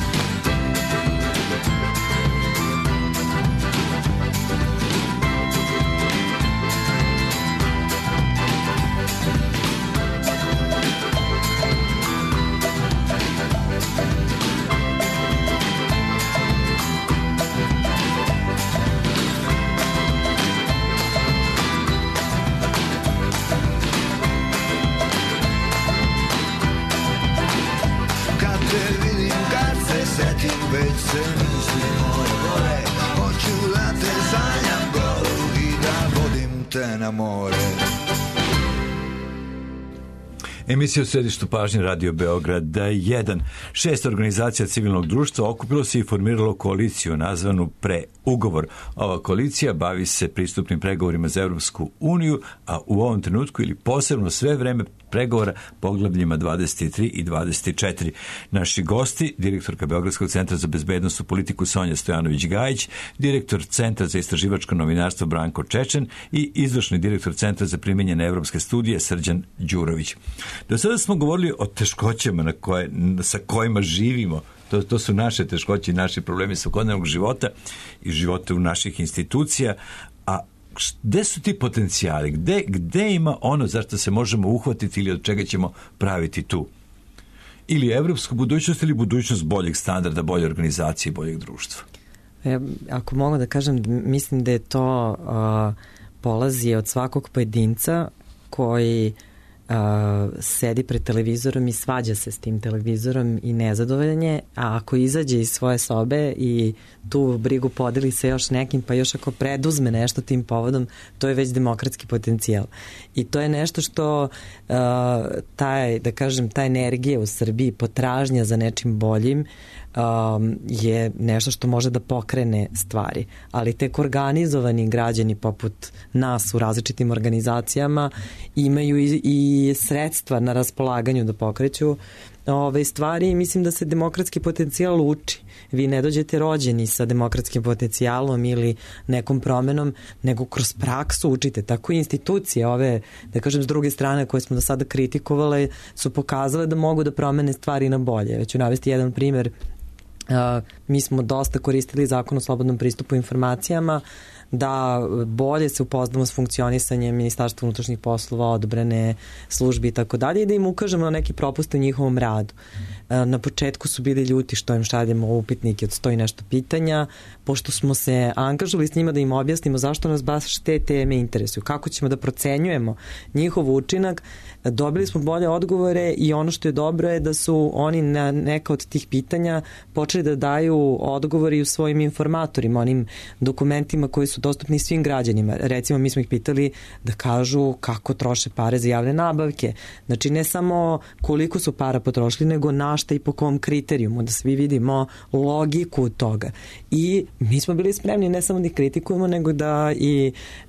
Setim, već se misli moje gore. Hoću da te sanjam golu i da vodim te na more. Emisija u središtu pažnje Radio Beograd 1. 6 organizacija civilnog društva okupilo se i formiralo koaliciju nazvanu Preugovor. Ova koalicija bavi se pristupnim pregovorima za Evropsku uniju, a u ovom trenutku ili posebno sve vreme pregovora poglavljima 23 i 24. Naši gosti, direktorka Beogradskog centra za bezbednosnu politiku Sonja Stojanović-Gajić, direktor Centra za istraživačko novinarstvo Branko Čečen i izvršni direktor Centra za primenjene evropske studije Srđan Đurović. Do sada smo govorili o teškoćama sa kojima živimo. To su naše teškoće i naši problemi svakodnevnog života i života u naših institucija. A gde su ti potencijali? Gde ima ono zašto se možemo uhvatiti ili od čega ćemo praviti tu? Ili evropsku budućnost ili budućnost boljeg standarda, bolje organizacije i boljeg društva? Ako mogu da kažem, mislim da je to polazi od svakog pojedinca koji sedi pred televizorom i svađa se s tim televizorom i nezadovoljan je, a ako izađe iz svoje sobe i tu brigu podeli se još nekim, pa još ako preduzme nešto tim povodom, to je već demokratski potencijal. I to je nešto što ta energija u Srbiji, potražnja za nečim boljim, je nešto što može da pokrene stvari. Ali tek organizovani građani poput nas u različitim organizacijama imaju i sredstva na raspolaganju da pokreću ove stvari i mislim da se demokratski potencijal uči. Vi ne dođete rođeni sa demokratskim potencijalom ili nekom promenom, nego kroz praksu učite. Tako i institucije ove, da kažem s druge strane koje smo do sada kritikovale, su pokazale da mogu da promene stvari na bolje. Već ću navesti jedan primer. Mi smo dosta koristili zakon o slobodnom pristupu informacijama da bolje se upoznamo s funkcionisanjem Ministarstva unutrašnjih poslova, odobrene službe i tako dalje i da im ukažemo na neki propust u njihovom radu. Na početku su bili ljuti što im šaljemo upitnike od 100 i nešto pitanja, pošto smo se angažovali s njima da im objasnimo zašto nas baš te teme interesuju, kako ćemo da procenjujemo njihov učinak. Dobili smo bolje odgovore i ono što je dobro je da su oni na neka od tih pitanja počeli počeli da daju odgovori u svojim informatorima, onim dokumentima koji su dostupni svim građanima. Recimo, mi smo ih pitali da kažu kako troše pare za javne nabavke. Znači, ne samo koliko su para potrošili, nego na šta i po kom kriterijumu, da svi vidimo logiku toga. I mi smo bili spremni ne samo da ih kritikujemo, nego da i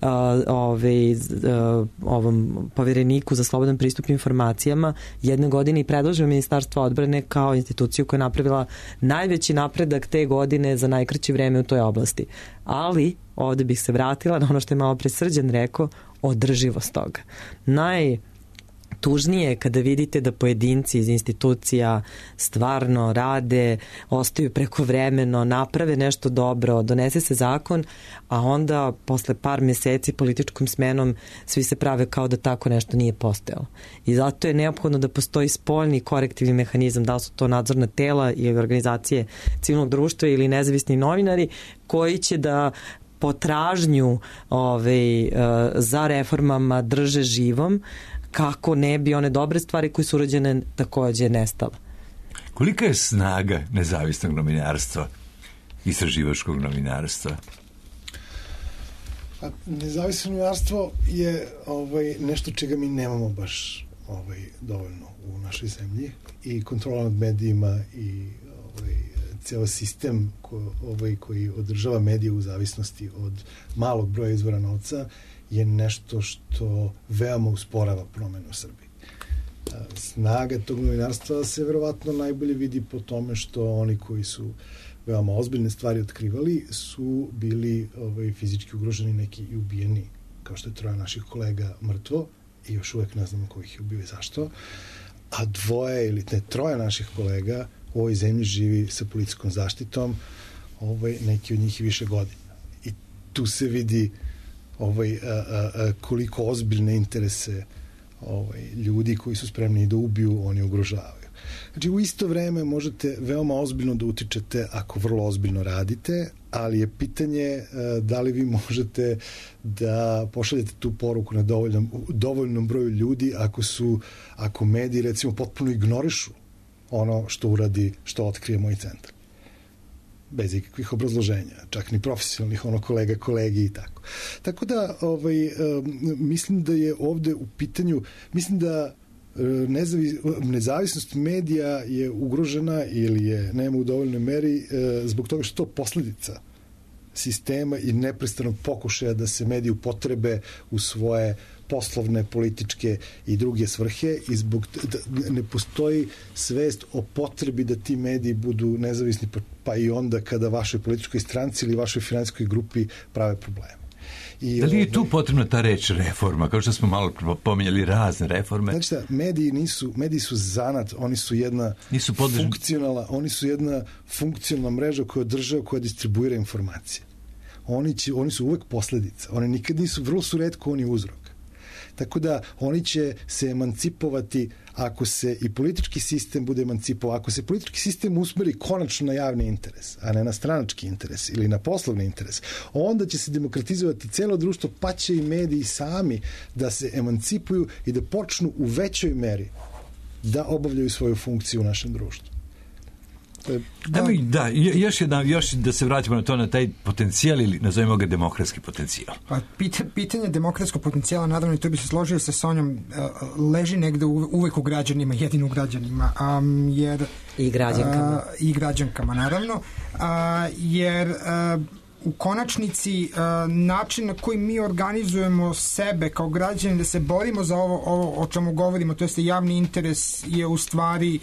ovom povjereniku za slobodan pristup informacijama jedne godine i predložimo Ministarstvo odbrane kao instituciju koja je napravila najveći napredak te godine za najkraće vreme u toj oblasti. Ali, ovde bih se vratila na ono što je malo pre Srđan rekao, održivost toga. Tužnije je kada vidite da pojedinci iz institucija stvarno rade, ostaju prekovremeno, naprave nešto dobro, donese se zakon, a onda posle par meseci političkom smenom svi se prave kao da tako nešto nije postojalo. I zato je neophodno da postoji spoljni korektivni mehanizam, da li su to nadzorna tela ili organizacije civilnog društva ili nezavisni novinari koji će da potražnju za reformama drže živom, kako ne bi one dobre stvari koje su urađene takođe nestale. Kolika je snaga nezavisnog novinarstva, istraživačkog novinarstva? Nezavisno novinarstvo je nešto čega mi nemamo baš dovoljno u našoj zemlji, i kontrola nad medijima i cijel sistem koji održava medije u zavisnosti od malog broja izvora novca je nešto što veoma usporava promenu u Srbiji. Snaga tog novinarstva se verovatno najbolje vidi po tome što oni koji su veoma ozbiljne stvari otkrivali su bili fizički ugroženi, neki i ubijeni, kao što je 3 naših kolega mrtvo i još uvek ne znamo ko ih je ubio i zašto, a 2 ili 3 naših kolega u ovoj zemlji živi sa policijskom zaštitom, neki od njih i više godina. I tu se vidi koliko ozbiljne interese ljudi koji su spremni da ubiju, oni ugrožavaju. Znači, u isto vreme možete veoma ozbiljno da utičete ako vrlo ozbiljno radite, ali je pitanje da li vi možete da pošaljete tu poruku na dovoljnom broju ljudi ako mediji, recimo, potpuno ignorišu ono što otkrije moj centar. Bez ikakvih obrazloženja, čak ni profesionalnih, kolega, kolegi i tako. Tako da, mislim da je ovde u pitanju, mislim da nezavisnost medija je ugrožena ili je nema u dovoljnoj meri zbog toga što je to posledica sistema i neprestanog pokušaja da se mediji upotrebe u svoje poslovne, političke i druge svrhe, i zbog ne postoji svest o potrebi da ti mediji budu nezavisni, pa i onda kada vašoj političkoj stranci ili vašoj finansijskoj grupi prave probleme. Da li je tu potrebna ta reč reforma, kao što smo malo pominjali razne reforme? Znači da, mediji su zanat, oni su jedna funkcionalna mreža koja distribuira informacije. Oni su uvek posledica, oni nikad nisu, vrlo su retko oni uzrok. Tako da oni će se emancipovati ako se i politički sistem bude emancipovao, ako se politički sistem usmeri konačno na javni interes, a ne na stranački interes ili na poslovni interes, onda će se demokratizovati celo društvo, pa će i mediji sami da se emancipuju i da počnu u većoj meri da obavljaju svoju funkciju u našem društvu. Još da se vratimo na to, na taj potencijal, ili nazovimo ga demokratski potencijal. Pa, pitanje demokratskog potencijala, naravno, i to bi se složio sa Sonjom, leži negde uvek u građanima, jedino u građanima, i građankama. I građankama, naravno, jer u konačnici način na koji mi organizujemo sebe kao građani da se borimo za ovo o čemu govorimo, to jeste javni interes, je u stvari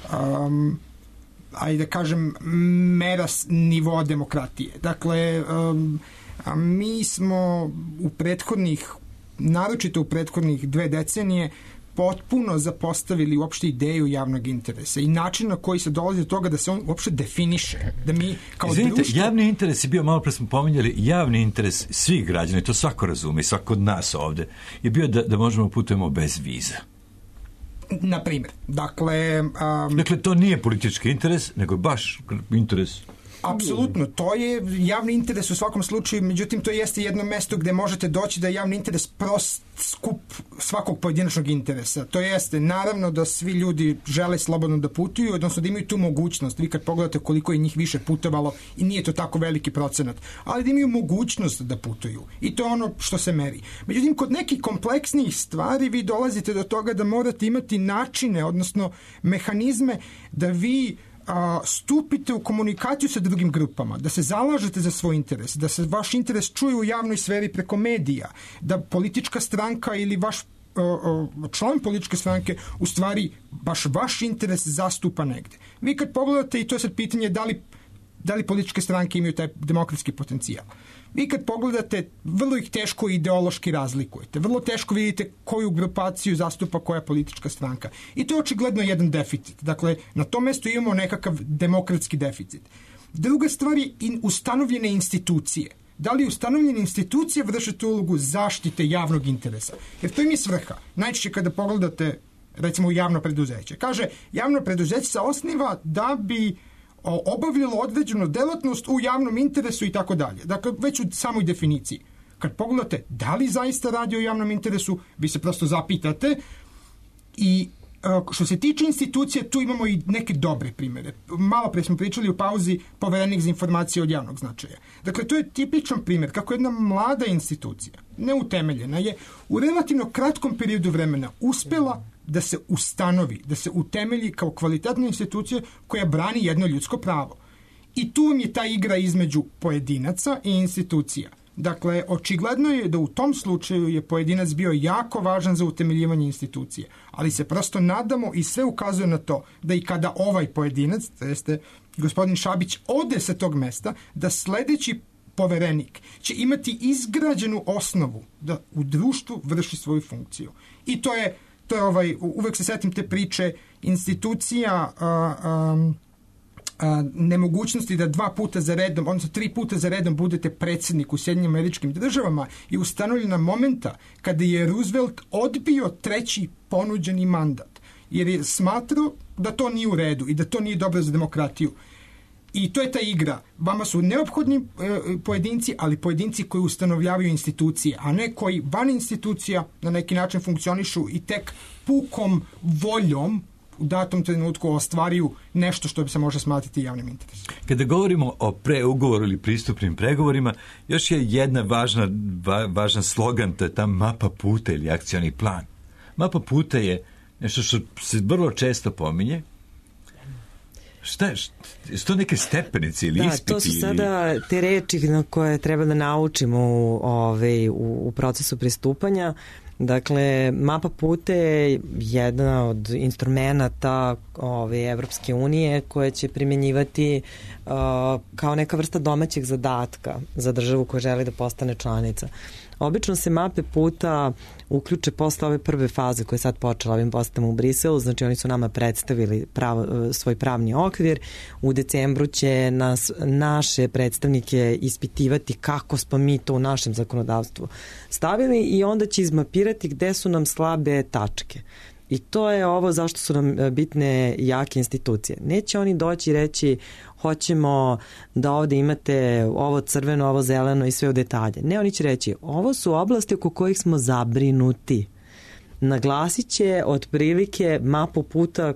ajde da kažem, mera nivoa demokratije. Dakle, mi smo naročito u prethodnih 2 decenije potpuno zapostavili uopšte ideju javnog interesa i način na koji se dolazi do toga da se on uopšte definiše. Da mi kao društvo... Javni interes je bio, malo pre smo pominjali, javni interes svih građana, to svako razume, svako od nas ovde, je bio da možemo putujemo bez viza. Na primjer. Dakle, to nije politički interes, nego baš interes Apsolutno, to je javni interes u svakom slučaju, međutim to jeste jedno mesto gde možete doći da je javni interes prost skup svakog pojedinačnog interesa. To jeste, naravno da svi ljudi žele slobodno da putuju, odnosno da imaju tu mogućnost. Vi kad pogledate koliko je njih više putovalo i nije to tako veliki procenat, ali da imaju mogućnost da putuju. I to je ono što se meri. Međutim, kod nekih kompleksnijih stvari vi dolazite do toga da morate imati načine, odnosno mehanizme da vi stupite u komunikaciju sa drugim grupama, da se zalažete za svoj interes, da se vaš interes čuje u javnoj sferi preko medija, da politička stranka ili vaš član političke stranke u stvari baš vaš interes zastupa negde. Vi kad pogledate, i to je sad pitanje da li političke stranke imaju taj demokratski potencijal. Vi kad pogledate, vrlo ih teško ideološki razlikujete. Vrlo teško vidite koju grupaciju zastupa koja politička stranka. I to je očigledno jedan deficit. Dakle, na tom mestu imamo nekakav demokratski deficit. Druga stvar je ustanovljene institucije. Da li ustanovljene institucije vrše tu ulogu zaštite javnog interesa? Jer to im je svrha. Najčešće kada pogledate, recimo, javno preduzeće. Kaže, javno preduzeće se osniva da bi obavljalo određenu delatnost u javnom interesu i tako dalje. Dakle, već u samoj definiciji. Kad pogledate da li zaista radi o javnom interesu, vi se prosto zapitate. I što se tiče institucije, tu imamo i neke dobre primere. Malo pre smo pričali u pauzi Poverenik za informacije od javnog značaja. Dakle, to je tipičan primjer kako jedna mlada institucija, neutemeljena, je u relativno kratkom periodu vremena uspela da se ustanovi, da se utemelji kao kvalitetna institucija koja brani jedno ljudsko pravo. I tu vam je ta igra između pojedinaca i institucija. Dakle, očigledno je da u tom slučaju je pojedinac bio jako važan za utemeljivanje institucije, ali se prosto nadamo i sve ukazuje na to da i kada ovaj pojedinac, to jeste gospodin Šabić, ode sa tog mesta, da sledeći poverenik će imati izgrađenu osnovu da u društvu vrši svoju funkciju. I to je uvek se setim te priče institucija nemogućnosti da 2 puta za redom, odnosno 3 puta za redom budete predsjednik u Sjedinjenim Američkim Državama i ustanovljena momenta kada je Roosevelt odbio 3. ponuđeni mandat, jer je smatrao da to nije u redu i da to nije dobro za demokratiju. I to je ta igra. Vama su neophodni pojedinci, ali pojedinci koji ustanovljavaju institucije, a ne koji van institucija na neki način funkcionišu i tek pukom voljom u datom trenutku ostvariju nešto što bi se može smatrati javnim interesom. Kada govorimo o preugovoru ili pristupnim pregovorima, još je jedna važan slogan, to je ta mapa puta ili akcioni plan. Mapa puta je nešto što se vrlo često pominje. Šta je to neke stepenice ili ispiti? To su sada te reči na koje treba da naučimo u procesu pristupanja. Dakle, mapa puta je jedna od instrumenta Evropske unije koje će primjenjivati kao neka vrsta domaćeg zadatka za državu koja želi da postane članica. Obično se mape puta uključe posle ove prve faze koje je sad počela ovim posetom u Briselu, znači oni su nama predstavili svoj pravni okvir. U decembru će naše predstavnike ispitivati kako smo mi to u našem zakonodavstvu stavili i onda će izmapirati gde su nam slabe tačke. I to je ovo zašto su nam bitne jake institucije. Neće oni doći i reći hoćemo da ovde imate ovo crveno, ovo zeleno i sve u detalje. Ne, oni će reći ovo su oblasti oko kojih smo zabrinuti. Naglasit će otprilike mapu puta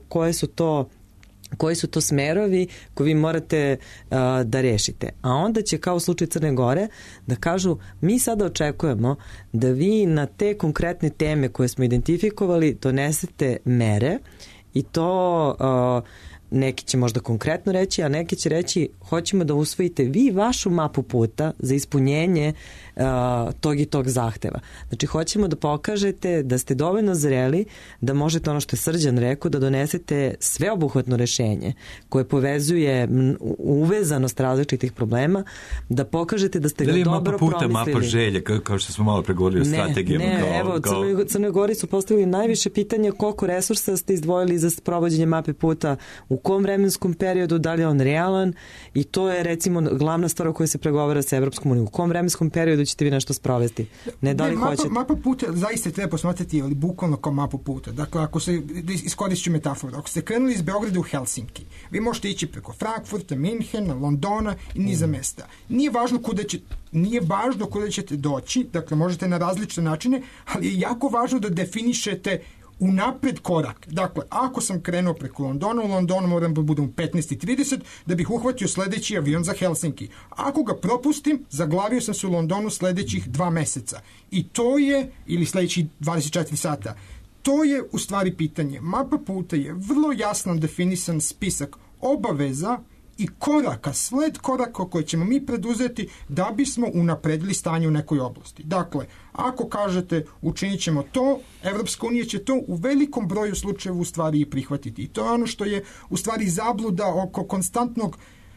koji su to smerovi koje vi morate da rešite. A onda će, kao u slučaju Crne Gore, da kažu mi sada očekujemo da vi na te konkretne teme koje smo identifikovali donesete mere i to neki će možda konkretno reći, a neki će reći hoćemo da usvojite vi vašu mapu puta za ispunjenje tog i tog zahteva. Znači, hoćemo da pokažete da ste dovoljno zreli da možete, ono što je Srđan rekao, da donesete sveobuhvatno rešenje koje povezuje uvezanost različitih problema, da pokažete da ste ga dobro promislili. Da li je mapa puta, mapa želje, kao što smo malo pregovorili o strategijama? U Crnoj Gori su postavili najviše pitanja koliko resursa ste izdvojili za sprovođenje mape puta, u kom vremenskom periodu, da li je on realan, i to je recimo glavna stvar o kojoj se pregovara sa Evropskom unijom. U kom vremenskom periodu ćete vi nešto sprovesti? Ne, da li hoćete? Mapa puta zaista treba posmatrati, ali bukvalno kao mapu puta. Dakle, ako se, iskoristit ću metaforu, ako ste krenuli iz Beograda u Helsinki, vi možete ići preko Frankfurta, Minhena, Londona i niza mesta. Nije važno kuda ćete doći, dakle možete na različite načine, ali je jako važno da definišete unapred korak. Dakle, ako sam krenuo preko Londona, u Londonu moram da budem u 15:30 da bih uhvatio sledeći avion za Helsinki. Ako ga propustim, zaglavio sam se u Londonu sledećih 2 meseca. I to je, ili sledećih 24 sata, to je u stvari pitanje. Mapa puta je vrlo jasno definisan spisak obaveza i koraka, sled koraka koje ćemo mi preduzeti da bismo unapredili stanje u nekoj oblasti. Dakle, ako kažete učinit ćemo to, Evropska unija će to u velikom broju slučajeva u stvari i prihvatiti. I to je ono što je u stvari zabluda oko konstantnog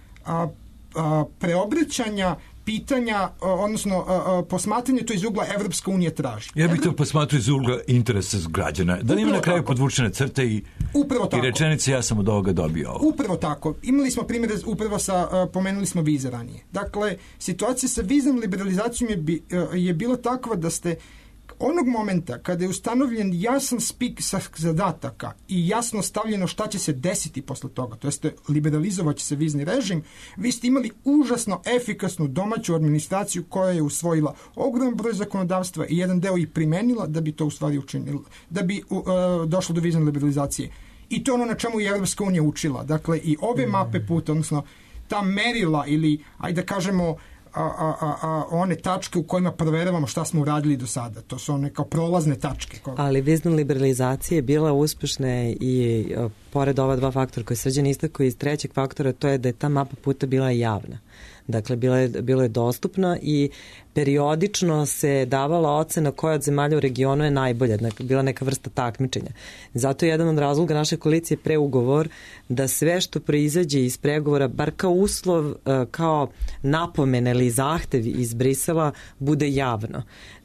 preobraćanja pitanja, odnosno posmatranje to iz ugla Evropska unija traži. Ja bih to posmatrao iz ugla interesa građana. Da li ima na kraju podvučene crte i rečenice ja sam od ovoga dobio ovo? Upravo tako. Imali smo primjere, upravo pomenuli smo vize ranije. Dakle, situacija sa viznom liberalizacijom je bila takva da ste onog momenta kada je ustanovljen jasan spisak zadataka i jasno stavljeno šta će se desiti posle toga, to jeste liberalizovat će se vizni režim, vi ste imali užasno efikasnu domaću administraciju koja je usvojila ogroman broj zakonodavstva i jedan deo i primenila da bi to u stvari učinilo, da bi došlo do vizne liberalizacije. I to je ono na čemu je Evropska unija učila. Dakle, i ove mape puta, odnosno ta merila ili, ajde da kažemo, one tačke u kojima proveravamo šta smo uradili do sada. To su one kao prolazne tačke. Ali vizna liberalizacija je bila uspešna i pored ova 2 faktora koje Srđan istakao, iz trećeg faktora, to je da je ta mapa puta bila javna. Dakle, bilo je dostupno i periodično se davala ocena koja od zemalja u regionu je najbolja, dakle, bila neka vrsta takmičenja. Zato je jedan od razloga naše koalicije preugovor da sve što proizađe iz pregovora, bar kao uslov, kao napomena ili zahtev iz Brisela, bude javno.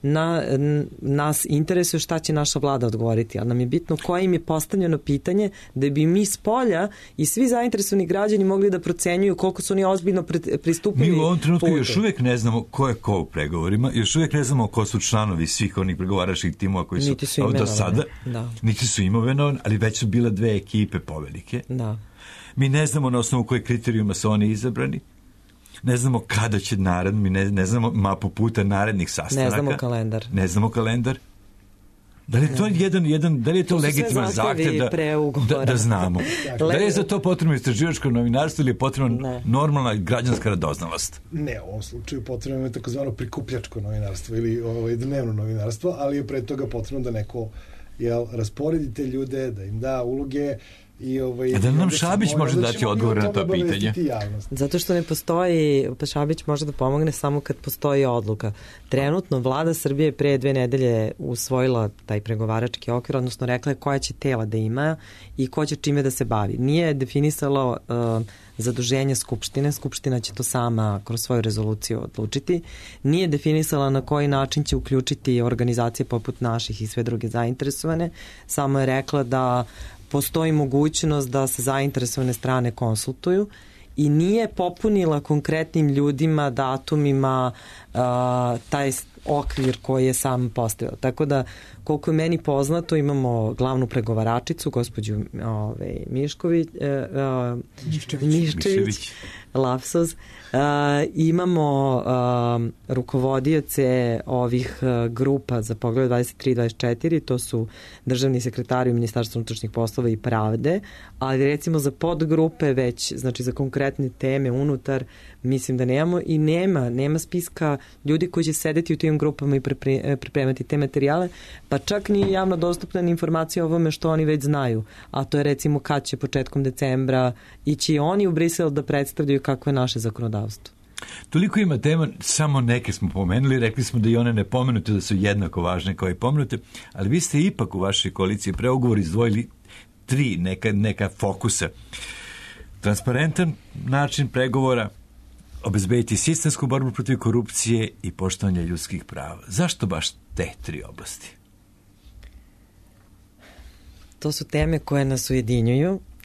Nas interesuje šta će naša vlada odgovoriti, ali nam je bitno koje im je postavljeno pitanje da bi mi s polja i svi zainteresovani građani mogli da procenjuju koliko su oni ozbiljno pristupili. Mi u ovom trenutku još uvijek ne znamo ko je ko u pregovorima, još uvijek ne znamo ko su članovi svih onih pregovaračkih timova koji su do sada. Niti su imenovani, ali već su bile 2 ekipe povelike. Da. Mi ne znamo na osnovu kojeg kriterijuma su oni izabrani. Ne znamo kada će mi ne znamo mapu puta narednih sastanaka. Ne znamo kalendar. Da li je to da li je to legitiman zahtev da znamo? Da li je za to potrebno istraživačko novinarstvo ili je potrebno normalna građanska radoznalost? Ne, u ovom slučaju potrebno je takozvano prikupljačko novinarstvo ili dnevno novinarstvo, ali je pre toga potrebno da neko rasporedi te ljude, da im da uloge. Da nam Šabić može dati odgovor na to pitanje? Zato što ne postoji, Šabić može da pomogne samo kad postoji odluka. Trenutno vlada Srbije pre 2 nedelje usvojila taj pregovarački okvir, odnosno rekla je koja će tela da ima i ko će čime da se bavi. Nije definisalo zaduženje Skupštine, Skupština će to sama kroz svoju rezoluciju odlučiti. Nije definisala na koji način će uključiti organizacije poput naših i sve druge zainteresovane. Samo je rekla da postoji mogućnost da se zainteresovane strane konsultuju i nije popunila konkretnim ljudima, datumima taj okvir koji je sam postavio. Tako da, koliko je meni poznato, imamo glavnu pregovaračicu, gospođu Miščević, lapsus. Imamo rukovodioce ovih grupa za Poglavlje 23 i 24, to su državni sekretari u Ministarstvu unutrašnjih poslova i pravde, ali recimo za podgrupe već, znači za konkretne teme unutar, mislim da nemamo i nema spiska ljudi koji će sedeti u tim grupama i pripremati te materijale, pa čak nije javno dostupna informacija o ovome što oni već znaju, a to je recimo kad će početkom decembra ići oni u Brisel da predstavljaju kako je naše zakonodavstvo. Toliko ima tema, samo neke smo pomenuli, rekli smo da i one ne pomenute, da su jednako važne kao i pomenute, ali vi ste ipak u vašoj koaliciji preugovor izdvojili 3 neka fokusa. Transparentan način pregovora, obezbediti sistemsku borbu protiv korupcije i poštovanje ljudskih prava. Zašto baš te 3 oblasti? To su teme koje nas ujedinjuju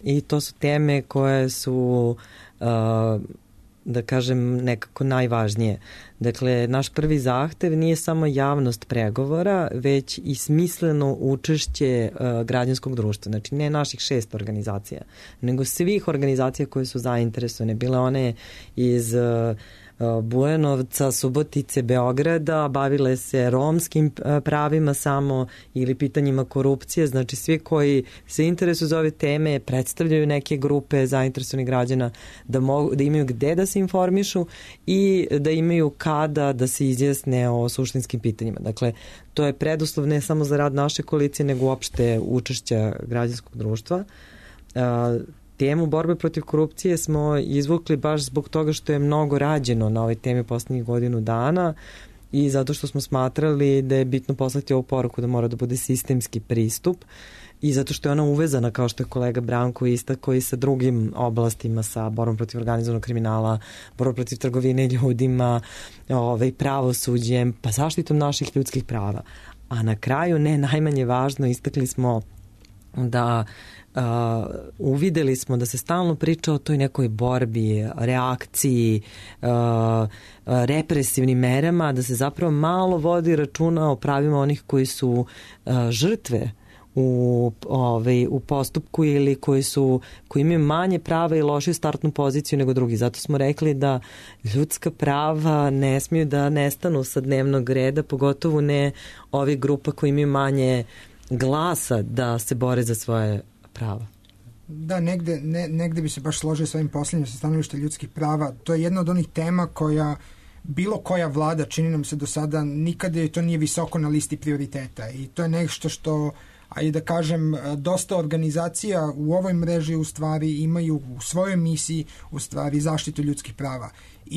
i to su teme koje su da kažem nekako najvažnije. Dakle, naš prvi zahtev nije samo javnost pregovora, već i smisleno učešće građanskog društva. Znači, ne naših 6 organizacija, nego svih organizacija koje su zainteresovane. Bile one iz Bujanovca, Subotice, Beograda, bavile se romskim pravima samo ili pitanjima korupcije, znači svi koji se interesuju za ove teme predstavljaju neke grupe zainteresovanih građana da imaju gde da se informišu i da imaju kada da se izjasne o suštinskim pitanjima. Dakle, to je preduslov ne samo za rad naše koalicije, nego uopšte učešća građanskog društva. Temu borbe protiv korupcije smo izvukli baš zbog toga što je mnogo rađeno na ovoj temi poslednjih godinu dana i zato što smo smatrali da je bitno poslati ovu poruku da mora da bude sistemski pristup i zato što je ona uvezana, kao što je kolega Branko istakao, i sa drugim oblastima, sa borbom protiv organizovanog kriminala, borbom protiv trgovine ljudima, pravosuđem, pa zaštitom naših ljudskih prava. A na kraju, ne najmanje važno, istakli smo da uvideli smo da se stalno priča o toj nekoj borbi, reakciji, represivnim merama, da se zapravo malo vodi računa o pravima onih koji su žrtve u postupku ili koji imaju manje prava i lošiju startnu poziciju nego drugi. Zato smo rekli da ljudska prava ne smiju da nestanu sa dnevnog reda, pogotovo ne ovih grupa koji imaju manje glasa da se bore za svoje prava. Da, negde bi se baš složio sa ovim posljednjim sa stanovišta ljudskih prava. To je jedna od onih tema koja bilo koja vlada, čini nam se do sada, nikada to nije visoko na listi prioriteta i to je nešto što, ajde da kažem, dosta organizacija u ovoj mreži u stvari imaju u svojoj misiji u stvari zaštitu ljudskih prava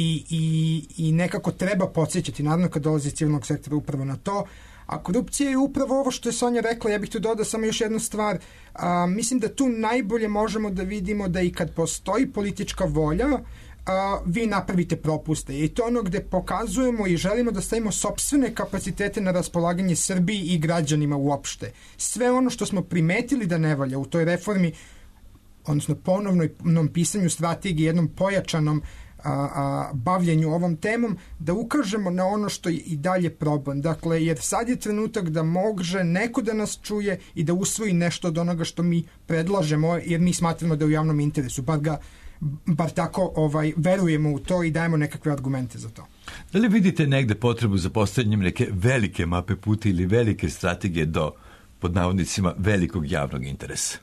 i nekako treba podsjećati, naravno kad dolazi iz civilnog sektora upravo na to. A korupcija je upravo ovo što je Sonja rekla. Ja bih tu dodao samo još jednu stvar. Mislim da tu najbolje možemo da vidimo da i kad postoji politička volja, vi napravite propuste. I to ono gde pokazujemo i želimo da stavimo sopstvene kapacitete na raspolaganje Srbiji i građanima uopšte. Sve ono što smo primetili da ne valja u toj reformi, odnosno ponovnom pisanju strategije, jednom pojačanom bavljenju ovom temom, da ukažemo na ono što je i dalje problem. Dakle, jer sad je trenutak da može neko da nas čuje i da usvoji nešto od onoga što mi predlažemo, jer mi smatramo da je u javnom interesu. Bar tako verujemo u to i dajemo nekakve argumente za to. Da li vidite negde potrebu za postavljanjem neke velike mape puta ili velike strategije do, pod navodnicima, velikog javnog interesa?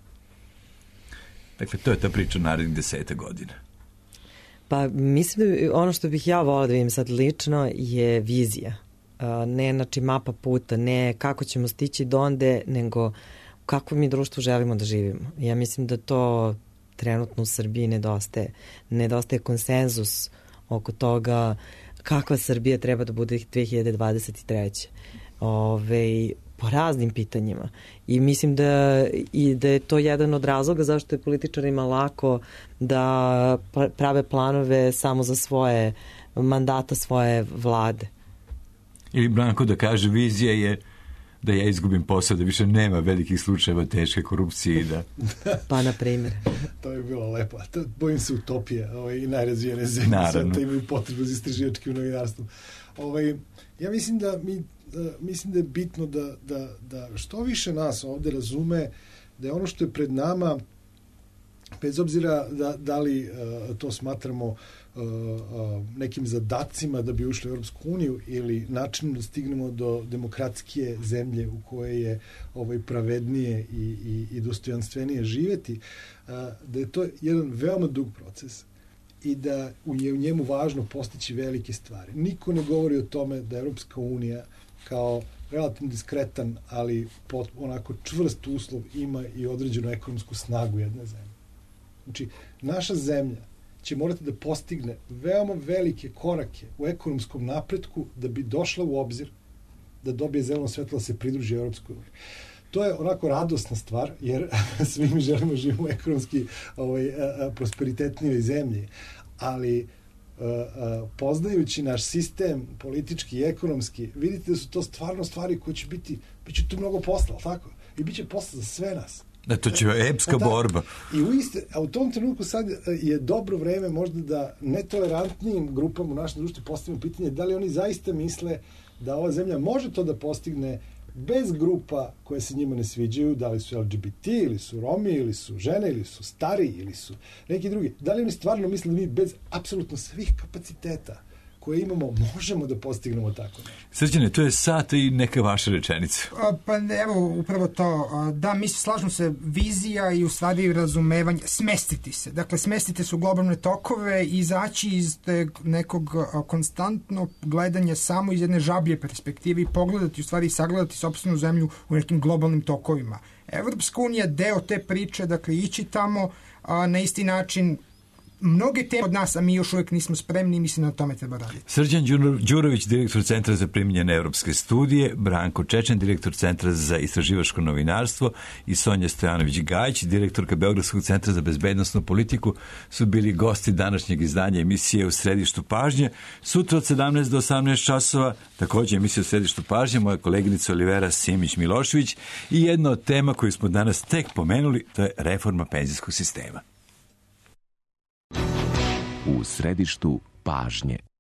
Dakle, to je ta priča narednih 10 godina. Pa mislim da ono što bih ja volila da vidim sad lično je vizija. Ne znači mapa puta, ne kako ćemo stići donde, nego kako mi društvo želimo da živimo. Ja mislim da to trenutno u Srbiji nedostaje. Nedostaje konsenzus oko toga kakva Srbija treba da bude 2023. Po raznim pitanjima. I mislim da je to jedan od razloga zašto je političarima lako da prave planove samo za svoje mandata, svoje vlade. Ili Branko da kaže, vizija je da ja izgubim posao, da više nema velikih slučajeva teške korupcije i da... Pa, na primjer. To je bilo lepo. Bojim se utopije i najrazvijene zemlje. Naravno. Imaju potrebu za istraživačkim novinarstvom. Ja mislim da je bitno da što više nas ovde razume da je ono što je pred nama, bez obzira da li to smatramo nekim zadacima da bi ušli u Europsku uniju ili načinom da stignemo do demokratske zemlje u kojoj je pravednije i dostojanstvenije živeti, da je to jedan veoma dug proces i da je u njemu važno postići velike stvari. Niko ne govori o tome da Europska unija kao relativno diskretan, ali onako čvrst uslov ima i određenu ekonomsku snagu jedne zemlje. Znači, naša zemlja će morati da postigne veoma velike korake u ekonomskom napretku da bi došla u obzir da dobije zeleno svetlo da se pridruži Europskoj uniji. To je onako radosna stvar, jer svi mi želimo živimo u ekonomski prosperitetnijoj zemlji, ali poznajući naš sistem politički i ekonomski, vidite da su to stvarno stvari koje će biti tu mnogo posla, tako? I bit će posla za sve nas. To će epska borba. I u tom trenutku sad je dobro vreme možda da netolerantnijim grupama u našem društvu postavimo pitanje da li oni zaista misle da ova zemlja može to da postigne bez grupa koje se njima ne sviđaju, da li su LGBT, ili su Romi, ili su žene, ili su stari, ili su neki drugi. Da li oni stvarno misle da mi bez apsolutno svih kapaciteta koje imamo, možemo da postignemo tako nešto? Srđane, to je sat i neka vaša rečenica. Pa evo, upravo to. Da, slažem se, vizija i u stvari razumevanje, smestiti se. Dakle, smestite se u globalne tokove i izaći iz nekog konstantno gledanja samo iz jedne žablje perspektive i pogledati, u stvari sagledati sopstvenu zemlju u nekim globalnim tokovima. Evropska unija deo te priče, dakle, ići tamo na isti način. Mnoge teme od nas, a mi još uvijek nismo spremni i mislim na tome treba raditi. Srđan Đurović, direktor Centra za primljene evropske studije, Branko Čečen, direktor Centra za istraživačko novinarstvo i Sonja Stojanović-Gajić, direktorka Beogradskog centra za bezbednosnu politiku, su bili gosti današnjeg izdanja emisije U središtu pažnje. Sutra od 17 do 18 časova, također emisija U središtu pažnje, moja koleginica Olivera Simić-Milošević i jedna od tema koju smo danas tek pomenuli, to je reforma penzijskog sistema. U središtu pažnje.